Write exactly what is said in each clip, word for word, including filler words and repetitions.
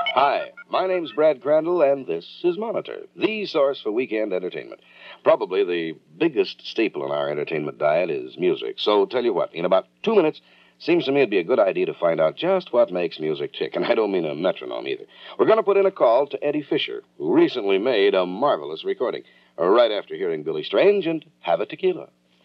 Hi, my name's Brad Crandall, and this is Monitor, the source for weekend entertainment. Probably the biggest staple in our entertainment diet is music. So, tell you what, in about two minutes, seems to me it'd be a good idea to find out just what makes music tick. And I don't mean a metronome either. We're going to put in a call to Eddie Fisher, who recently made a marvelous recording, right after hearing Billy Strange and Have a Tequila.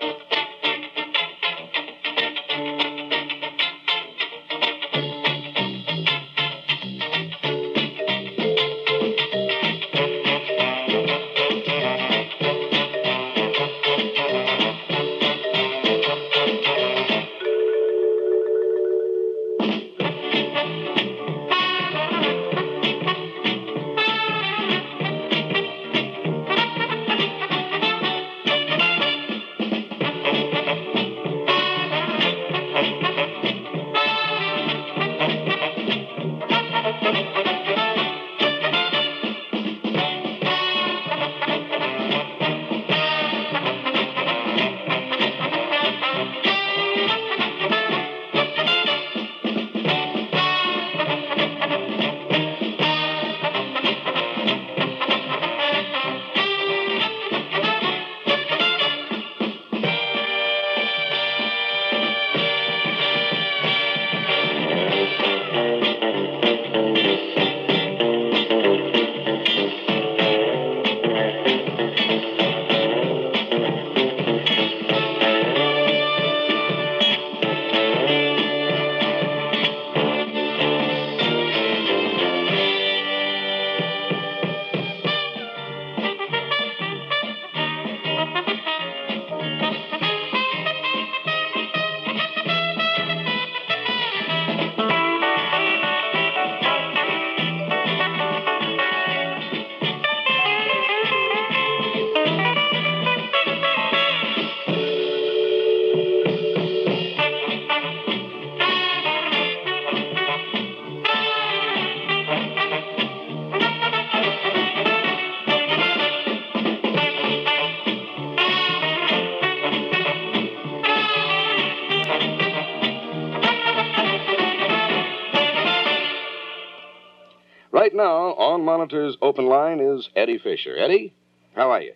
Right now, on Monitor's open line is Eddie Fisher. Eddie, how are you?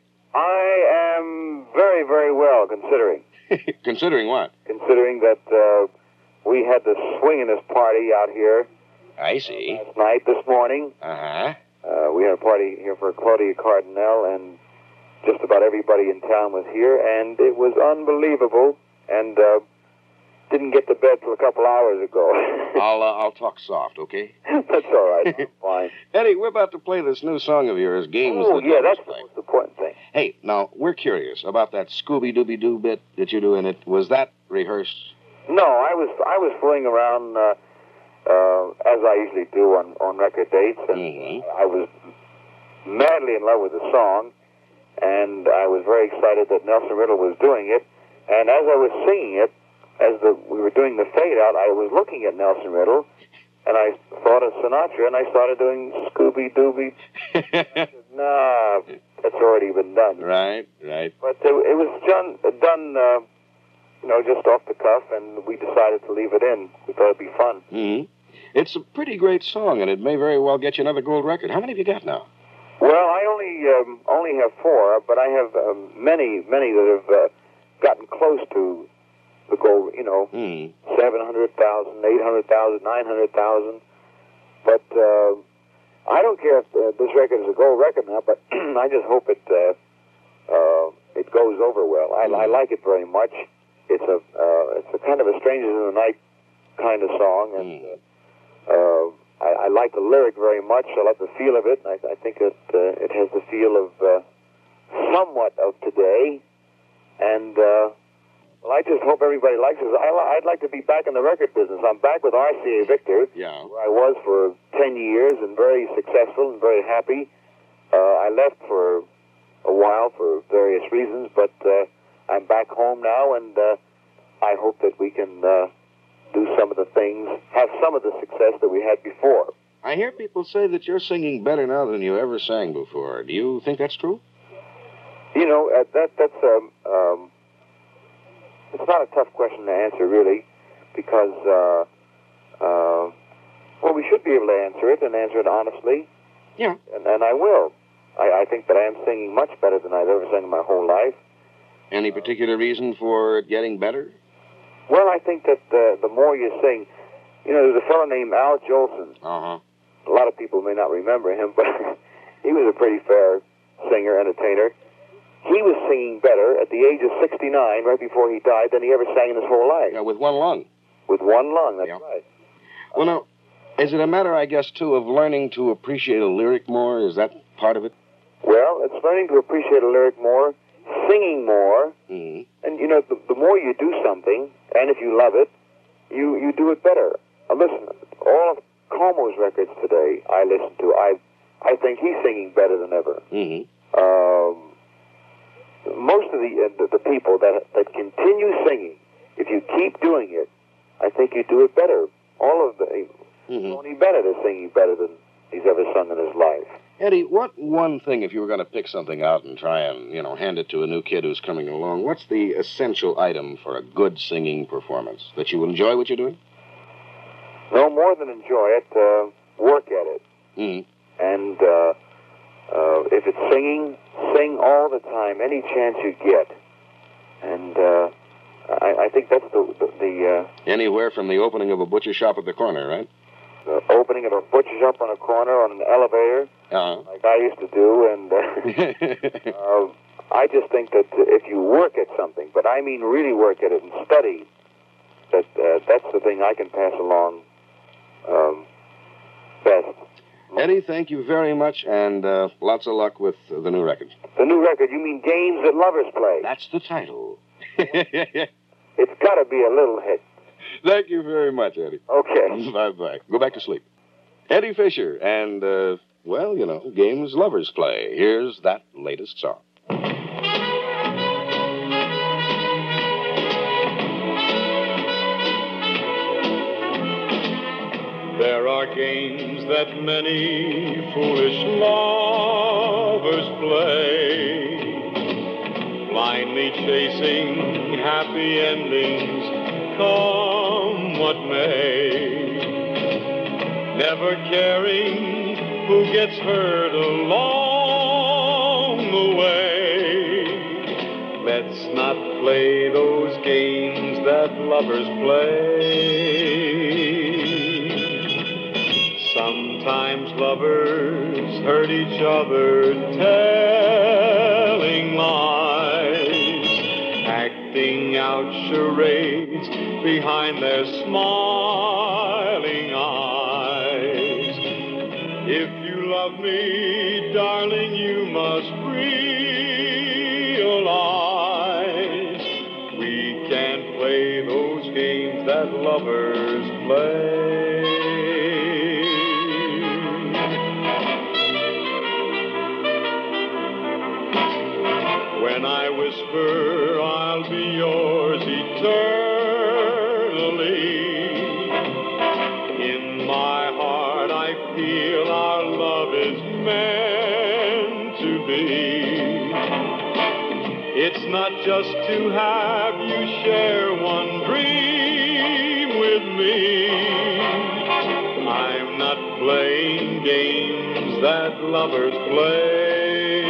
I am very, very well, considering. Considering what? Considering that uh, we had the swingin'est party out here I see. last night, this morning. Uh-huh. Uh, we had a party here for Claudia Cardinale, and just about everybody in town was here, and it was unbelievable, and uh, didn't get to bed till a couple hours ago. I'll uh, I'll talk soft, okay? That's all right. I'm fine. Eddie, we're about to play this new song of yours, Games Oh, That yeah, Lovers that's the Play. most important thing. Hey, now, we're curious about that Scooby-Dooby-Doo bit that you do in it. Was that rehearsed? No, I was I was fooling around uh, uh, as I usually do on, on record dates, and Mhm. I was madly in love with the song, and I was very excited that Nelson Riddle was doing it. And as I was singing it, as the, we were doing the fade out, I was looking at Nelson Riddle, and I thought of Sinatra, and I started doing Scooby Dooby. Nah, that's already been done. Right, right. But it, it was done, done uh, you know, just off the cuff, and we decided to leave it in. We thought it'd be fun. Mm-hmm. It's a pretty great song, and it may very well get you another gold record. How many have you got now? Well, I only um, only have four, but I have um, many, many that have uh, gotten close to the gold, you know, Mm. seven hundred thousand, eight hundred thousand, nine hundred thousand. But uh, I don't care if uh, this record is a gold record now, but I just hope it uh, uh, it goes over well. I, I like it very much. It's a uh, it's a kind of a Strangers in the Night kind of song, and Mm. uh, I, I like the lyric very much. I like the feel of it. And I, I think it uh, it has the feel of uh, somewhat of today, and uh, well, I just hope everybody likes it. I, I'd like to be back in the record business. I'm back with R C A Victor, Yeah. where I was for ten years and very successful and very happy. Uh, I left for a while for various reasons, but uh, I'm back home now, and uh, I hope that we can uh, do some of the things, have some of the success that we had before. I hear people say that you're singing better now than you ever sang before. Do you think that's true? You know, uh, that that's um, um, it's not a tough question to answer, really, because uh, uh, well, we should be able to answer it and answer it honestly. Yeah. And, and I will. I, I think that I am singing much better than I've ever sung in my whole life. Any particular reason for it getting better? Well, I think that uh, the more you sing, you know, there's a fellow named Al Jolson. Uh-huh. A lot of people may not remember him, but he was a pretty fair singer, entertainer. He was singing better at the age of sixty-nine, right before he died, than he ever sang in his whole life. Yeah, with one lung. With one lung, that's Yeah. right. Well, now, is it a matter, I guess, too, of learning to appreciate a lyric more? Is that part of it? Well, it's learning to appreciate a lyric more, singing more, Mm-hmm. and, you know, the, the more you do something, and if you love it, you, you do it better. Now, listen, all of Como's records today I listen to, I I think he's singing better than ever. Mm-hmm. Um, most of the, uh, the the people that that continue singing, if you keep doing it, I think you do it better. All of the Mm-hmm. Tony Bennett is singing better than he's ever sung in his life. Eddie, what one thing, if you were going to pick something out and try and, you know, hand it to a new kid who's coming along, what's the essential item for a good singing performance? That you enjoy what you're doing? No more than enjoy it, uh, work at it. Mm-hmm. And uh, uh, if it's singing, sing all the time, any chance you get. And uh, I, I think that's the the, the, uh, Anywhere from the opening of a butcher shop at the corner, right? the opening of a butcher shop on a corner on an elevator, Uh-huh. like I used to do. And uh, uh, I just think that if you work at something, but I mean really work at it and study, that uh, that's the thing I can pass along um, best. Eddie, thank you very much, and uh, lots of luck with uh, the new record. The new record, you mean Games That Lovers Play? That's the title. It's got to be a little hit. Thank you very much, Eddie. Okay. Bye-bye. Go back to sleep. Eddie Fisher and, uh, well, you know, games lovers play. Here's that latest song. There are games that many foolish lovers play, blindly chasing happy endings, come what may, never caring who gets hurt along the way. Let's not play those games that lovers play. Sometimes lovers hurt each other, telling lies, acting out charades behind their smiling eyes. If you love me, darling, you must realize we can't play those games that lovers play. When I whisper I'll be yours eternally, in my heart I feel our love is meant to be. It's not just to have you share one dream with me. I'm not playing games that lovers play.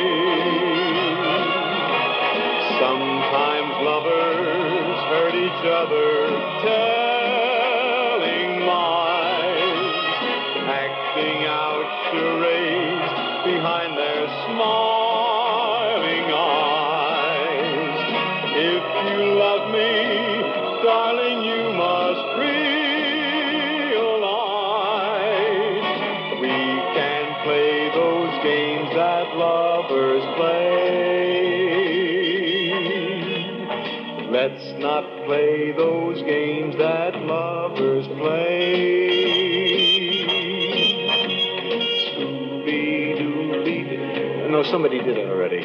Sometimes lovers hurt each other, telling lies, acting out charades behind their smiling eyes. If you love me, darling, you must realize we can play those games that lovers play. Let's not play those games that lovers play. Scooby-Dooby. No, somebody did it already.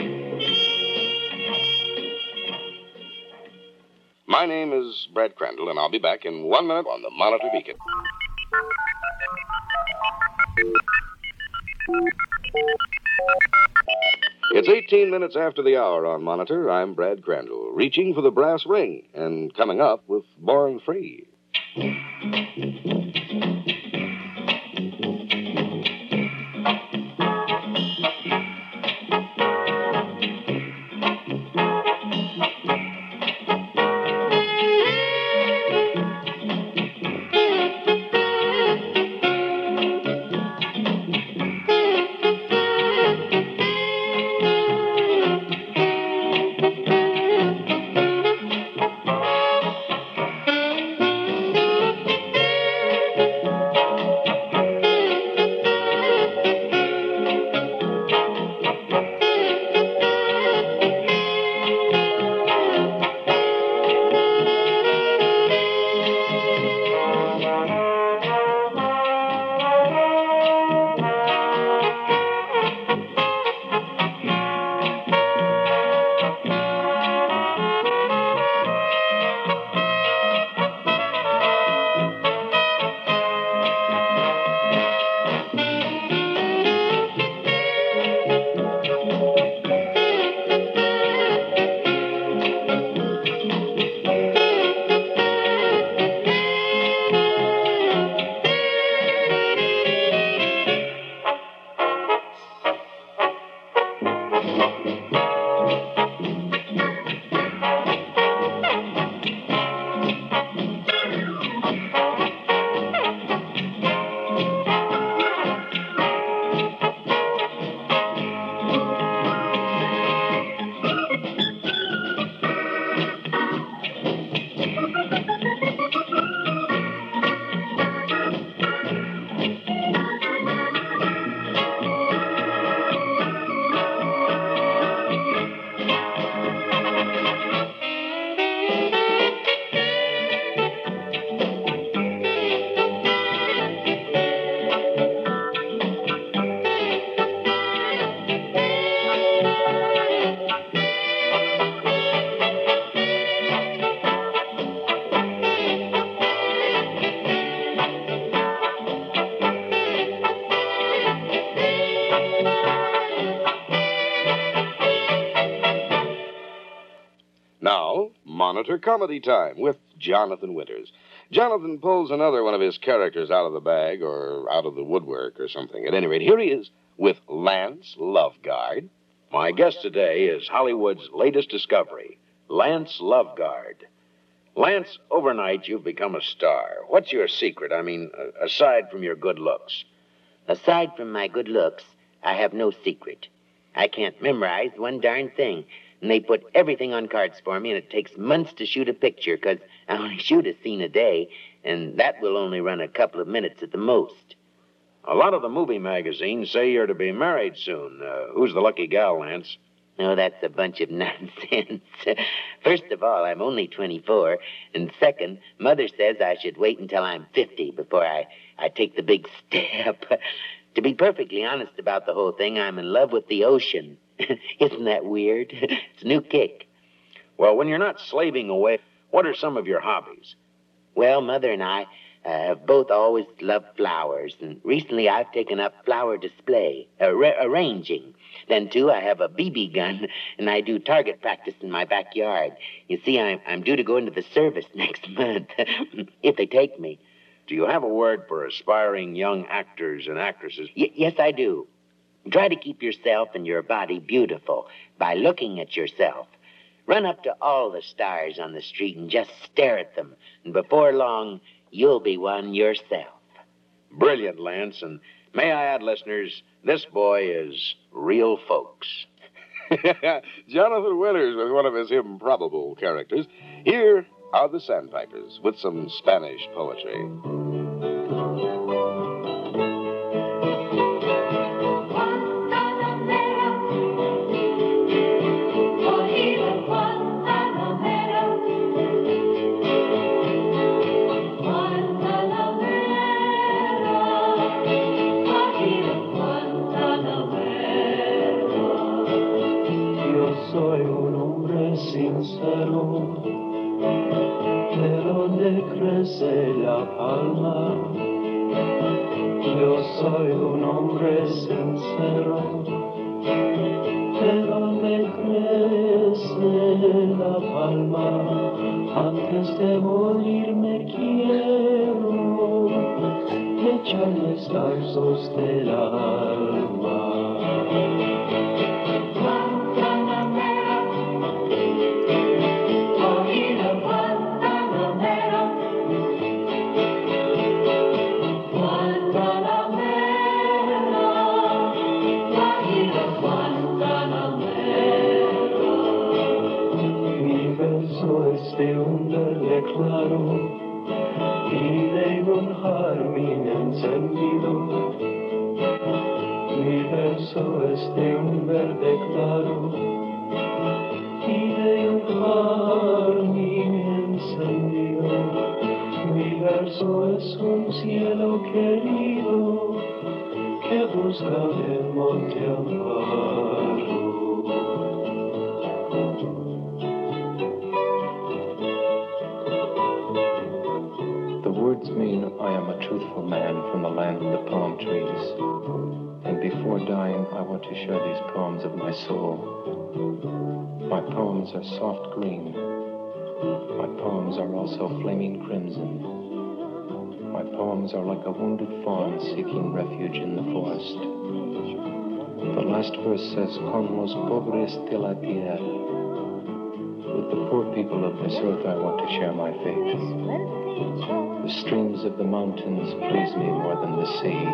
My name is Brad Crandall, and I'll be back in one minute on the Monitor Beacon. It's eighteen minutes after the hour on Monitor. I'm Brad Crandall, reaching for the brass ring, and coming up with Born Free. Monitor Comedy Time with Jonathan Winters. Jonathan pulls another one of his characters out of the bag or out of the woodwork or something. At any rate, here he is with Lance Loveguard. My guest today is Hollywood's latest discovery, Lance Loveguard. Lance, overnight you've become a star. What's your secret? I mean, uh, aside from your good looks. Aside from my good looks, I have no secret. I can't memorize one darn thing. And they put everything on cards for me, and it takes months to shoot a picture, because I only shoot a scene a day, and that will only run a couple of minutes at the most. A lot of the movie magazines say you're to be married soon. Uh, who's the lucky gal, Lance? No, that's a bunch of nonsense. First of all, I'm only twenty-four, and second, Mother says I should wait until I'm fifty before I, I take the big step. To be perfectly honest about the whole thing, I'm in love with the ocean. Isn't that weird? It's a new kick. Well, when you're not slaving away, what are some of your hobbies? Well, Mother and I uh, have both always loved flowers, and recently I've taken up flower display, uh, ra- arranging. Then, too, I have a B B gun, and I do target practice in my backyard. You see, I'm, I'm due to go into the service next month, if they take me. Do you have a word for aspiring young actors and actresses? Y- yes, I do. Try to keep yourself and your body beautiful by looking at yourself. Run up to all the stars on the street and just stare at them. And before long, you'll be one yourself. Brilliant, Lance. And may I add, listeners, this boy is real folks. Jonathan Winters with one of his improbable characters. Here are the Sandpipers with some Spanish poetry. Soy un hombre sincero, de donde crece la palma. Yo soy un hombre sincero, de donde crece la palma. Antes de morir me quiero echarle zarzos del alma. De un verde claro y de un jardín encendido. Mi verso es de un verde claro y de un jardín encendido. Mi verso es un cielo querido que busca el monte amparo. Words mean I am a truthful man from the land of the palm trees. And before dying, I want to share these poems of my soul. My poems are soft green. My poems are also flaming crimson. My poems are like a wounded fawn seeking refuge in the forest. The last verse says, Con los pobres de la tierra. With the poor people of this earth, I want to share my fate. The streams of the mountains please me more than the sea.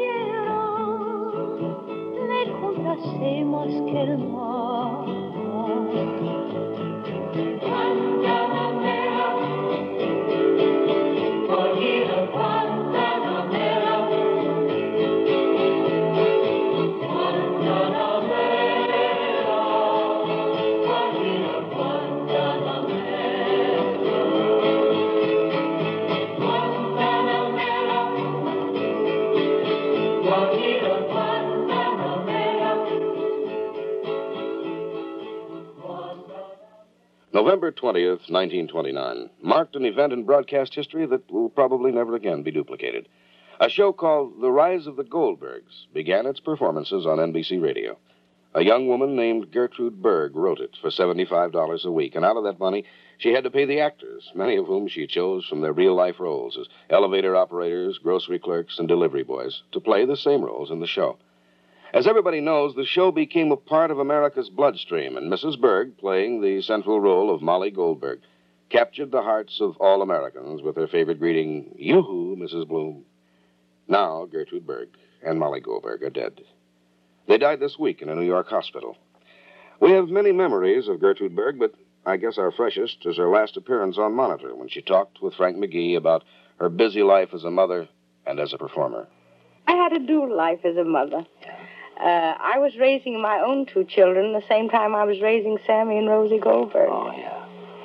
November twentieth, nineteen twenty-nine, marked an event in broadcast history that will probably never again be duplicated. A show called The Rise of the Goldbergs began its performances on N B C Radio. A young woman named Gertrude Berg wrote it for seventy-five dollars a week, and out of that money, she had to pay the actors, many of whom she chose from their real-life roles as elevator operators, grocery clerks, and delivery boys, to play the same roles in the show. As everybody knows, the show became a part of America's bloodstream, and Missus Berg, playing the central role of Molly Goldberg, captured the hearts of all Americans with her favorite greeting, "Yoo-hoo, Missus Bloom." Now, Gertrude Berg and Molly Goldberg are dead. They died this week in a New York hospital. We have many memories of Gertrude Berg, but I guess our freshest is her last appearance on Monitor when she talked with Frank McGee about her busy life as a mother and as a performer. I had a dual life as a mother. Uh, I was raising my own two children the same time I was raising Sammy and Rosie Goldberg. Oh, yeah.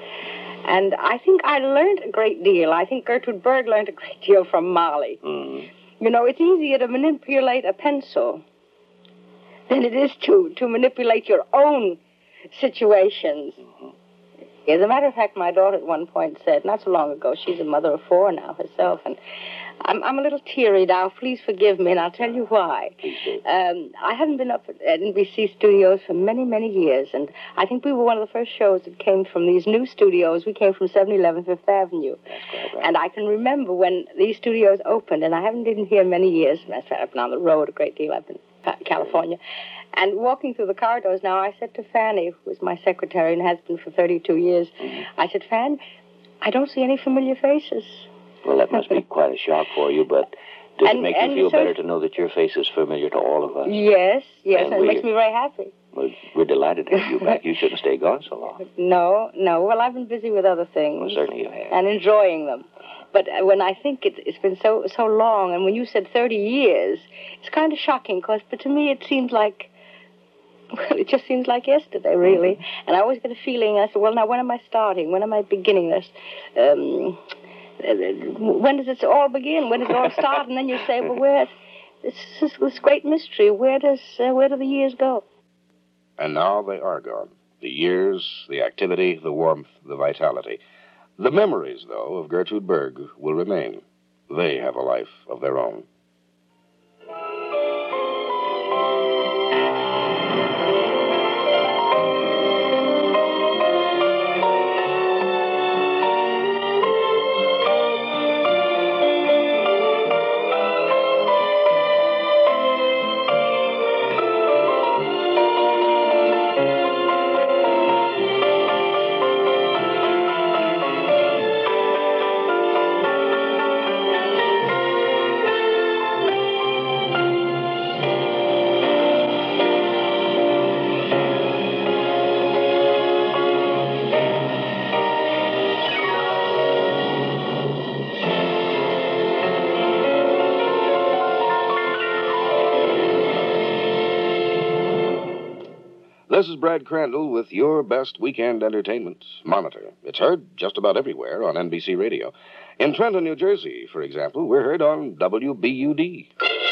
And I think I learned a great deal. I think Gertrude Berg learned a great deal from Molly. Mm. You know, it's easier to manipulate a pencil than it is to, to manipulate your own situations. Mm-hmm. As a matter of fact, my daughter at one point said, not so long ago, she's a mother of four now herself, and I'm, I'm a little teary now. Please forgive me, and I'll tell you why. Um, I haven't been up at N B C studios for many, many years, and I think we were one of the first shows that came from these new studios. We came from seven eleven Fifth Avenue. That's quite right. And I can remember when these studios opened, and I haven't been here many years. I've been on the road a great deal. I've been in California. And walking through the corridors now, I said to Fanny, who was my secretary and has been for thirty-two years, I said, Fan, I don't see any familiar faces. Well, that must be quite a shock for you, but does And- it make and you feel so- better to know that your face is familiar to all of us? Yes, yes, And and it we- makes me very happy. Well, we're delighted to have you back. You shouldn't stay gone so long. No, no. Well, I've been busy with other things. Well, certainly you have. And enjoying them. But uh, when I think it, it's been so so long, and when you said thirty years, it's kind of shocking, because, but to me it seems like, well, it just seems like yesterday, really. Mm-hmm. And I always get a feeling, I said, well, now, when am I starting? When am I beginning this? Um, when does it all begin? When does it all start? And then you say, well, where, this is this great mystery, where does, uh, where do the years go? And now they are gone. The years, the activity, the warmth, the vitality. The memories, though, of Gertrude Berg will remain. They have a life of their own. This is Brad Crandall with your best weekend entertainment, Monitor. It's heard just about everywhere on N B C Radio. In Trenton, New Jersey, for example, we're heard on W B U D.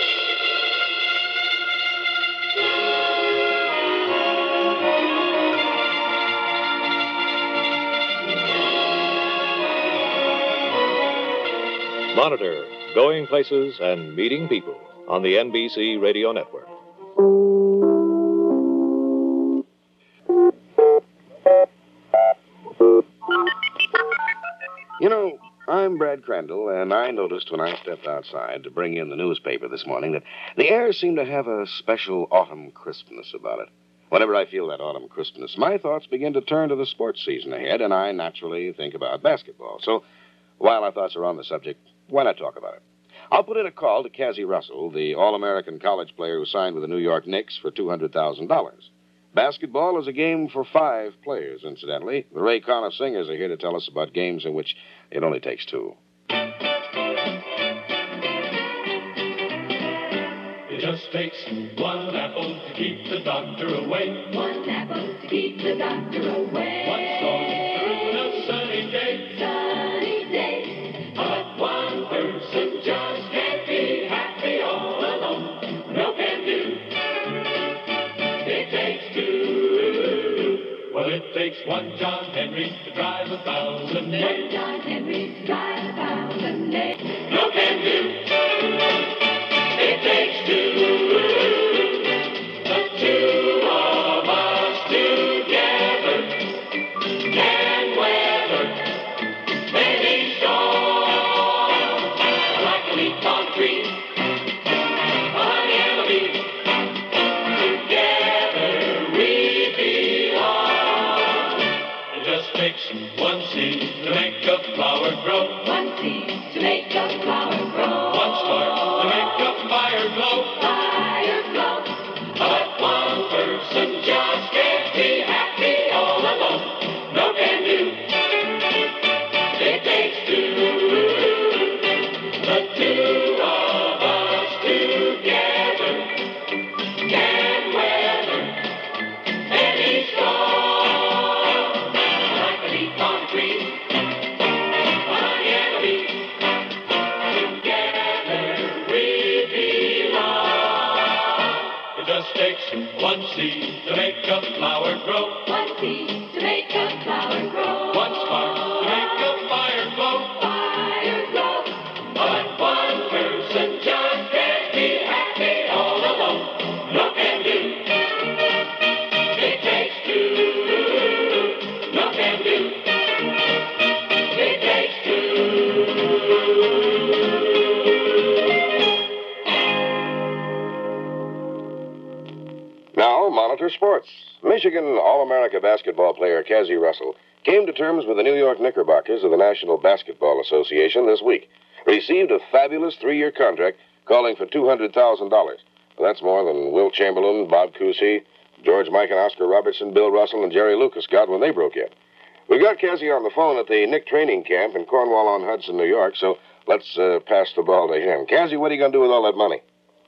Monitor, going places and meeting people on the N B C Radio Network. You know, I'm Brad Crandall, and I noticed when I stepped outside to bring in the newspaper this morning that the air seemed to have a special autumn crispness about it. Whenever I feel that autumn crispness, my thoughts begin to turn to the sports season ahead, and I naturally think about basketball. So, while our thoughts are on the subject, why not talk about it? I'll put in a call to Cassie Russell, the All-American college player who signed with the New York Knicks for two hundred thousand dollars. Basketball is a game for five players, incidentally. The Ray Connor Singers are here to tell us about games in which it only takes two. It just takes one apple to keep the doctor away. One apple to keep the doctor away. One stone through a sunny day. Sunny day. But one person just can't be happy all alone. No can do. It takes two. Well, it takes one John Henry to drive a thousand One days. John Henry to drive a thousand days. No can do. It takes two. The two are grow. One seed to make a flower grow. One spark to make a fire glow. Fire glow. But one person just can't be happy all alone. No can do. It takes two. The two of us together can weather any storm. Like a leaf on a tree, a honey and a bee. Together we belong. It just takes one seed to make a flower grow. One seed to make a flower grow. One spark to make a fire glow. Fire glow. But one person just can't be happy all alone. No can do. It takes two. No can do. It takes two. Now, Monitor Sports. Michigan All-America basketball player Cassie Russell came to terms with the New York Knickerbockers of the National Basketball Association this week. Received a fabulous three-year contract calling for two hundred thousand dollars. Well, that's more than Wilt Chamberlain, Bob Cousy, George Mike and Oscar Robertson, Bill Russell, and Jerry Lucas got when they broke in. We got Cassie on the phone at the Knick training camp in Cornwall-on-Hudson, New York, so let's uh, pass the ball to him. Cassie, what are you going to do with all that money?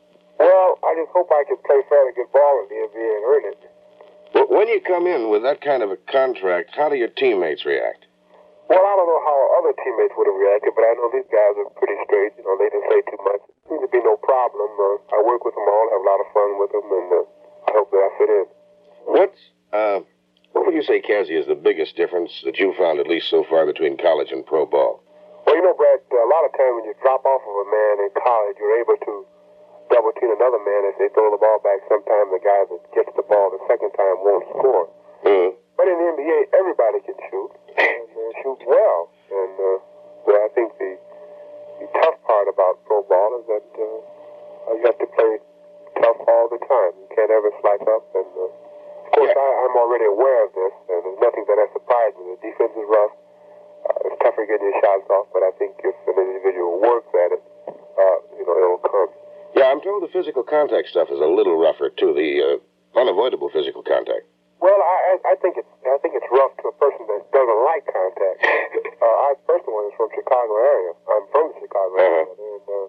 Well, I just hope I can play fairly good ball in the N B A and earn it. Well, when you come in with that kind of a contract, how do your teammates react? Well, I don't know how other teammates would have reacted, but I know these guys are pretty straight. You know, they didn't say too much. Seems to be no problem. Uh, I work with them all, have a lot of fun with them, and uh, I hope that I fit in. What's, uh, what would you say, Cassie, is the biggest difference that you found, at least so far, between college and pro ball? Well, you know, Brad, a lot of times when you drop off of a man in college, you're able to double team another man as they throw the ball back. Sometimes the guy that gets the ball the second time won't score. Mm-hmm. But in the N B A, everybody can shoot, and uh, shoot well. And uh, well, I think the, the tough part about pro ball is that uh, you have to play tough all the time. You can't ever slack up. And uh, of course, Yeah. I, I'm already aware of this, and there's nothing that has surprised me. The defense is rough. Uh, it's tougher getting your shots off, but I think if an individual works at it, uh, you know, it'll come. Yeah, I'm told the physical contact stuff is a little rougher, too, the uh, unavoidable physical contact. Well, I, I I think it's I think it's rough to a person that doesn't like contact. uh, I personally is from Chicago area. I'm from the Chicago area, Uh-huh. and uh,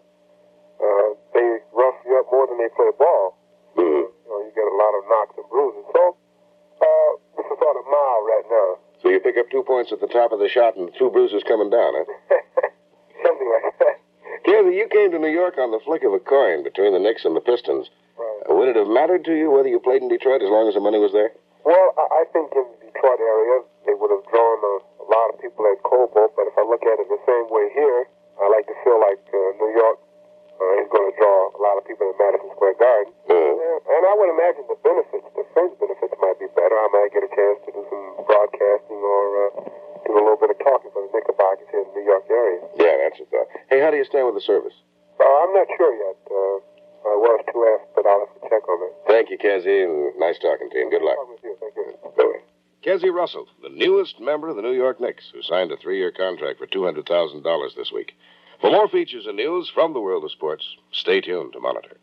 uh, they rough you up more than they play ball. Mm-hmm. You know, you get a lot of knocks and bruises. So uh, this is sort of mild right now. So you pick up two points at the top of the shot and two bruises coming down, huh? Something like that. Cassie, you came to New York on the flick of a coin between the Knicks and the Pistons. Right. Uh, would it have mattered to you whether you played in Detroit as long as the money was there? Well, I, I think in the Detroit area they would have drawn a, a lot of people at Cobo, but if I look at it the same way here, I like to feel like uh, New York uh, is going to draw a lot of people at Madison Square Garden. Mm-hmm. Yeah, and I would imagine the benefits, the fringe benefits might be better. I might get a chance to do some broadcasting or uh, do a little bit of talking for the Knickerbockers here in the New York area. Yeah, that's a thought. Hey, how do you stand with the service? Uh, I'm not sure yet. Uh, I was to ask, but I'll have to check on that. Thank you, Cassie, and nice talking to you, and good luck. Talk with you. Thank you. Bye-bye. Cassie Russell, the newest member of the New York Knicks, who signed a three-year contract for two hundred thousand dollars this week. For more features and news from the world of sports, stay tuned to Monitor.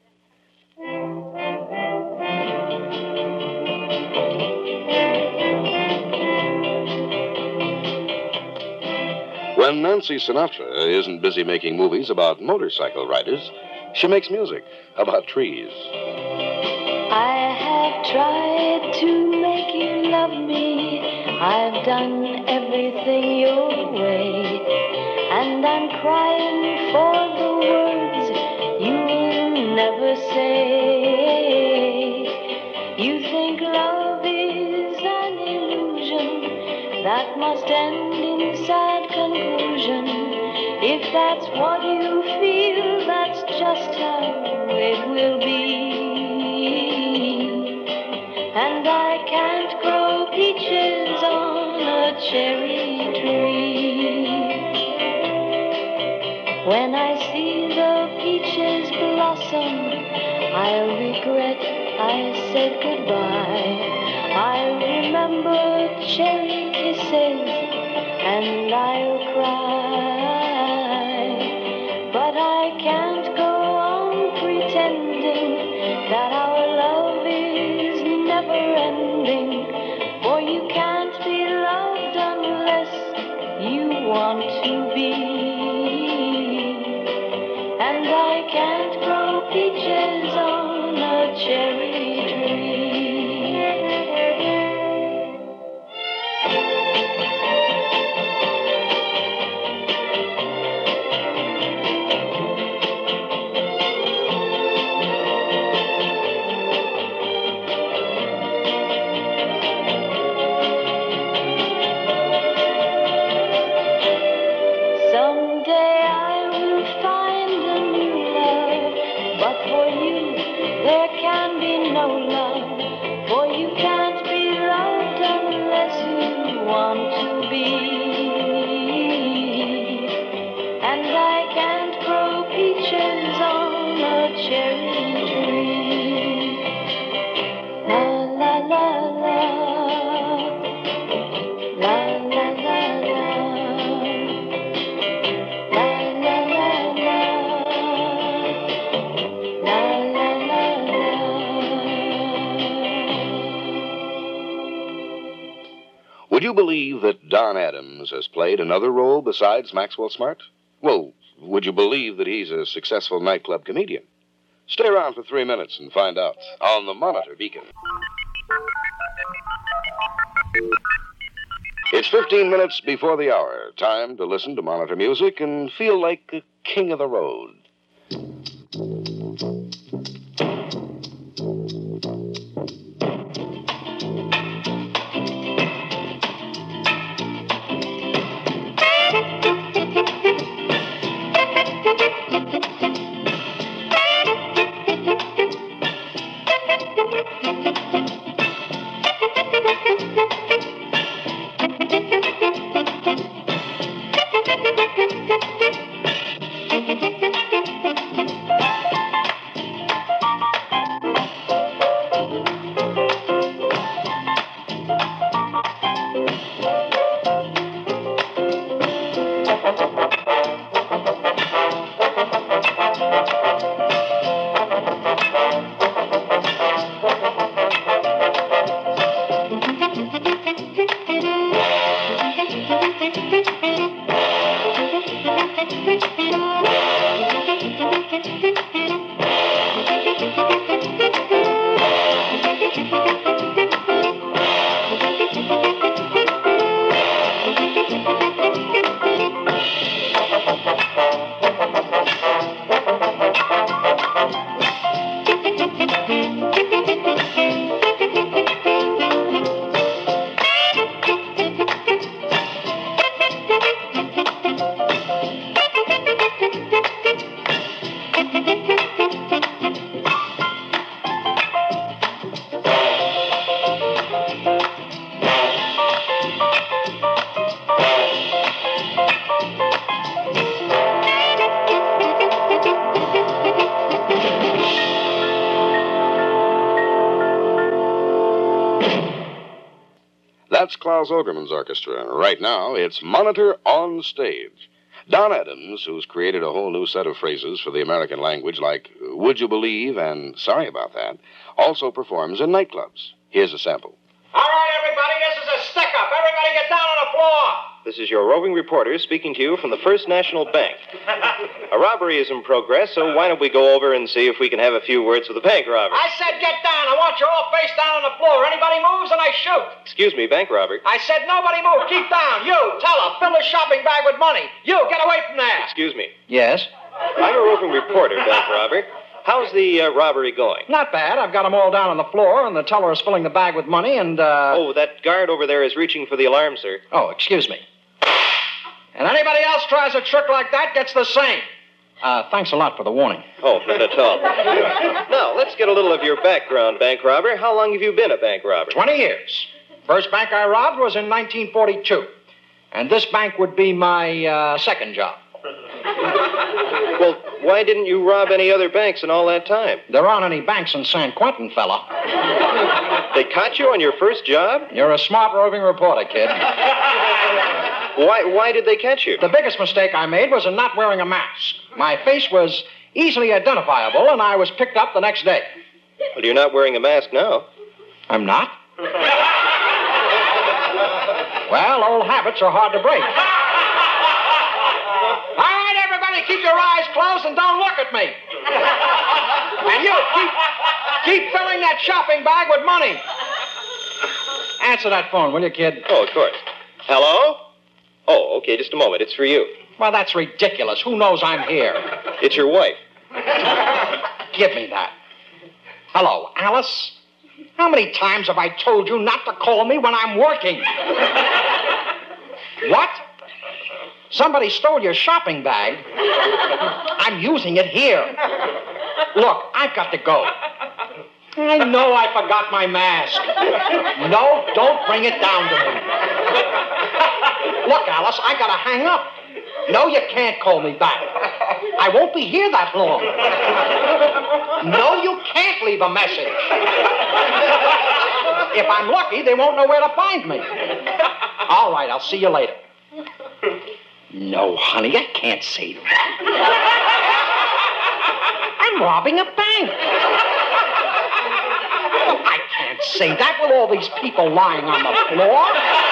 When Nancy Sinatra isn't busy making movies about motorcycle riders, she makes music about trees. I have tried to make you love me. I've done everything your way. And I'm crying for the words you will never say. You think love is an illusion that must end in sad conclusion. If that's what you feel, that's just how it will be. And I can't grow peaches on a cherry tree. When I see the peaches blossom, I'll regret I said goodbye. I'll remember cherry kisses and I'll cry. But I can't go on pretending that our love is never ending. For you can't be loved unless you want to be. And I can't grow peaches on a cherry tree. Someday I will find a new love, but for you there can be no love, for you can't be loved unless you want to be. And I can't grow peaches on a cherry tree. La la la la, la la la la. La la la la, la la la la. Would you believe that Don Adams has played another role besides Maxwell Smart? Well, would you believe that he's a successful nightclub comedian? Stay around for three minutes and find out on the Monitor Beacon. It's fifteen minutes before the hour. Time to listen to Monitor music and feel like a king of the road. That's Klaus Ogerman's orchestra. Right now, it's Monitor on stage. Don Adams, who's created a whole new set of phrases for the American language like would you believe and sorry about that, also performs in nightclubs. Here's a sample. All right, everybody, this is a stick-up. Everybody get down on the floor. This is your roving reporter speaking to you from the First National Bank. A robbery is in progress, so why don't we go over and see if we can have a few words with the bank robber? I said get down. I want you all face down on the floor. Anybody moves and I shoot. Excuse me, bank robber. I said nobody move. Keep down. You, teller, fill the shopping bag with money. You, get away from there. Excuse me. Yes? I'm a roving reporter, bank robber. How's the uh, robbery going? Not bad. I've got them all down on the floor, and the teller is filling the bag with money, and, uh... Oh, that guard over there is reaching for the alarm, sir. Oh, excuse me. And anybody else tries a trick like that gets the same. Uh, thanks a lot for the warning. Oh, not at all. Now, let's get a little of your background, bank robber. How long have you been a bank robber? Twenty years. First bank I robbed was in nineteen forty-two. And this bank would be my uh, second job. Well, why didn't you rob any other banks in all that time? There aren't any banks in San Quentin, fella. They caught you on your first job? You're a smart roving reporter, kid. Why, why did they catch you? The biggest mistake I made was in not wearing a mask. My face was easily identifiable, and I was picked up the next day. Well, you're not wearing a mask now. I'm not? Well, old habits are hard to break. All right, everybody, keep your eyes closed and don't look at me. And you, keep, keep filling that shopping bag with money. Answer that phone, will you, kid? Oh, of course. Hello? Oh, okay, just a moment. It's for you. Well, that's ridiculous. Who knows I'm here? It's your wife. Give me that. Hello, Alice? How many times have I told you not to call me when I'm working? What? Somebody stole your shopping bag? I'm using it here. Look, I've got to go. I know I forgot my mask. No, don't bring it down to me. Look, Alice, I gotta hang up. No, you can't call me back. I won't be here that long. No, you can't leave a message. If I'm lucky, they won't know where to find me. All right, I'll see you later. No, honey, I can't say that. I'm robbing a bank. I can't say that with all these people lying on the floor.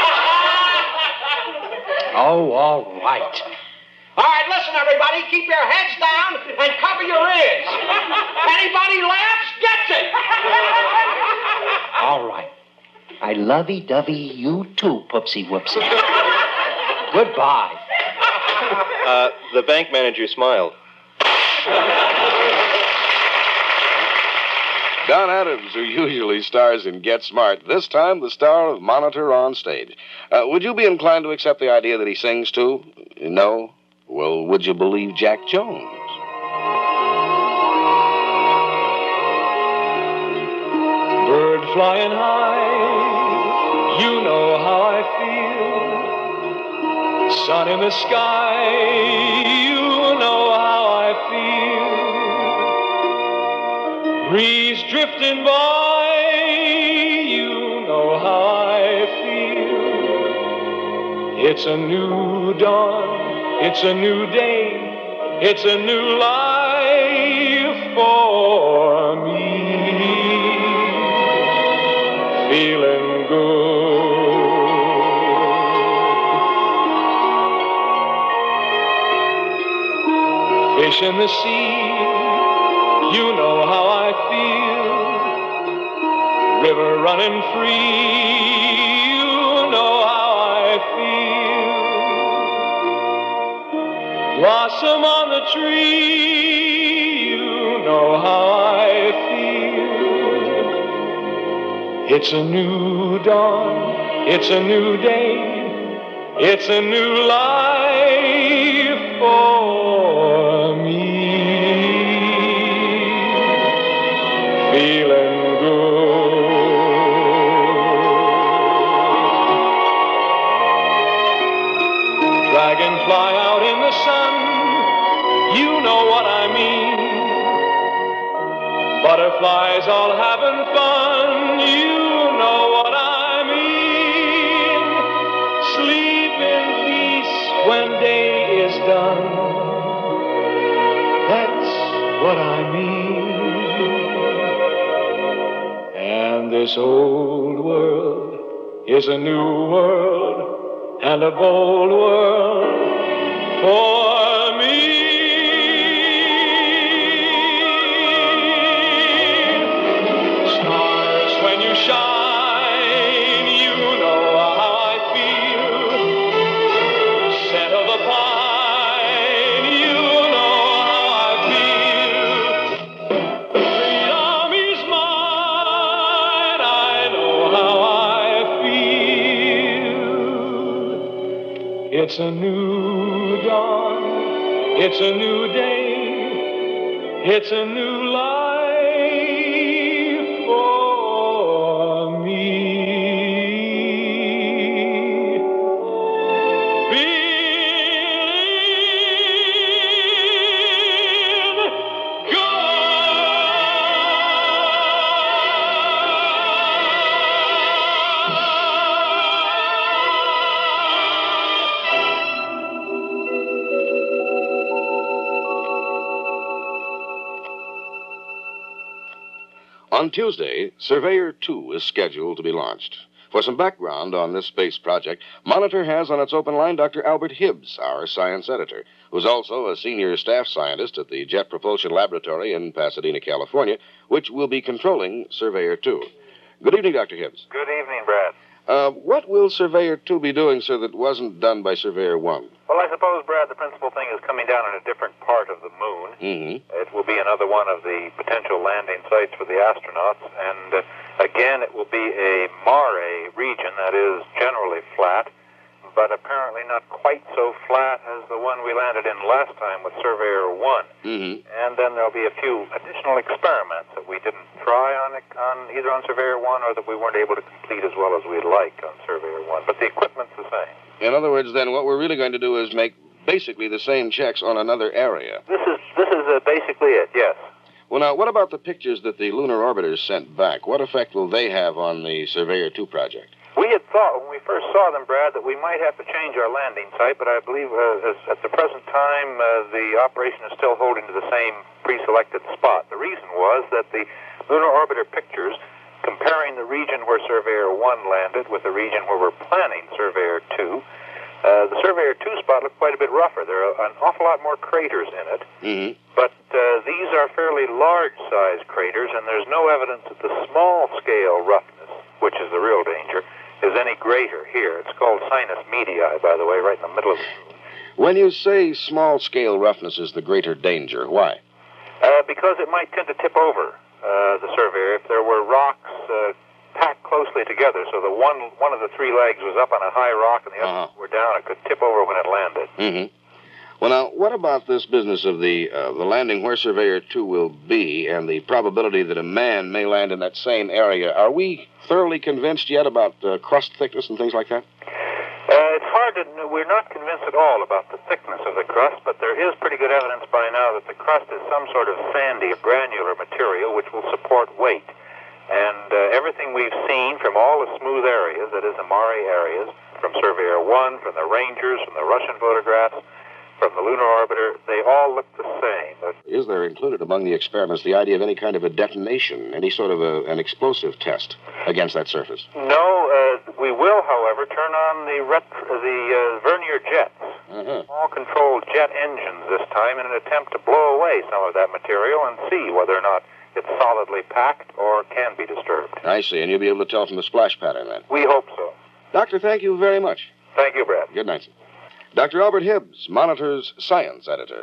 Oh, all right. All right, listen, everybody. Keep your heads down and cover your ears. Anybody laughs gets it. All right. I lovey-dovey you too, Poopsie Whoopsie. Goodbye. Uh, the bank manager smiled. Don Adams, who usually stars in Get Smart, this time the star of Monitor on Stage. Uh, would you be inclined to accept the idea that he sings too? No? Well, would you believe Jack Jones? Bird flying high, you know how I feel. Sun in the sky, you know how I feel. Breeze drifting by, you know how I feel. It's a new dawn, it's a new day, it's a new life for me. Feeling good. Fish in the sea, you know how I feel. River running free, you know how I feel. Blossom on the tree, you know how I feel. It's a new dawn, it's a new day, it's a new life for me. Feeling good. Dragonfly out in the sun, you know what I mean. Butterflies all having fun, you know what I mean. Sleep in peace when day is done, that's what I mean. And this old world is a new world and a bold world for me. Stars, when you shine, you know how I feel. Scent of the pine, you know how I feel. Freedom is mine, I know how I feel. It's a new dawn, it's a new day, it's a new life for me. Feeling good. On Tuesday, Surveyor two is scheduled to be launched. For some background on this space project, Monitor has on its open line Doctor Albert Hibbs, our science editor, who's also a senior staff scientist at the Jet Propulsion Laboratory in Pasadena, California, which will be controlling Surveyor two. Good evening, Doctor Hibbs. Good evening, Brad. Uh, what will Surveyor two be doing, sir, that wasn't done by Surveyor one? Well, I suppose, Brad, the principal thing is coming down on a different part of the moon. Mm-hmm. It will be another one of the potential landing sites for the astronauts, and uh, again, it will be a mare region that is generally flat, but apparently not quite so flat as the one we landed in last time with Surveyor one. Mm-hmm. And then there'll be a few additional experiments that we didn't try on, on either on Surveyor one or that we weren't able to complete as well as we'd like on Surveyor one. But the equipment's the same. In other words, then, what we're really going to do is make basically the same checks on another area. This is this is uh, basically it, yes. Well, now, what about the pictures that the lunar orbiters sent back? What effect will they have on the Surveyor two project? We had thought when we first saw them, Brad, that we might have to change our landing site, but I believe uh, as, at the present time uh, the operation is still holding to the same pre-selected spot. The reason was that the lunar orbiter pictures, comparing the region where Surveyor one landed with the region where we're planning Surveyor two, uh, the Surveyor two spot looked quite a bit rougher. There are an awful lot more craters in it, mm-hmm. but uh, these are fairly large-sized craters, and there's no evidence that the small-scale roughness, which is the real danger, is any greater here. It's called sinus medii, by the way, right in the middle of the moon. When you say small-scale roughness is the greater danger, why? Uh, because it might tend to tip over uh, the Surveyor if there were rocks uh, packed closely together, so the one one of the three legs was up on a high rock and the uh-huh. others were down. It could tip over when it landed. Mm-hmm. Well, now, what about this business of the uh, the landing where Surveyor two will be and the probability that a man may land in that same area? Are we thoroughly convinced yet about uh, crust thickness and things like that? Uh, it's hard to... We're not convinced at all about the thickness of the crust, but there is pretty good evidence by now that the crust is some sort of sandy, granular material which will support weight. And uh, everything we've seen from all the smooth areas, that is, the mare areas, from Surveyor one, from the Rangers, from the Russian photographs, from the lunar orbiter, they all look the same. But is there included among the experiments the idea of any kind of a detonation, any sort of a, an explosive test against that surface? No, uh, we will, however, turn on the ret- the uh, vernier jets, uh-huh. all controlled jet engines this time in an attempt to blow away some of that material and see whether or not it's solidly packed or can be disturbed. I see, and you'll be able to tell from the splash pattern then. We hope so. Doctor, thank you very much. Thank you, Brad. Good night, sir. Doctor Albert Hibbs, Monitor's science editor.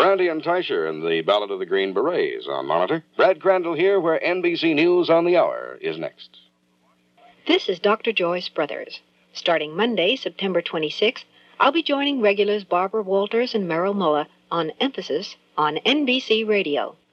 Sandy and Teicher and the Ballad of the Green Berets on Monitor. Brad Crandall here, where N B C News on the Hour is next. This is Doctor Joyce Brothers. Starting Monday, September twenty-sixth, I'll be joining regulars Barbara Walters and Merrill Muller on Emphasis on N B C Radio.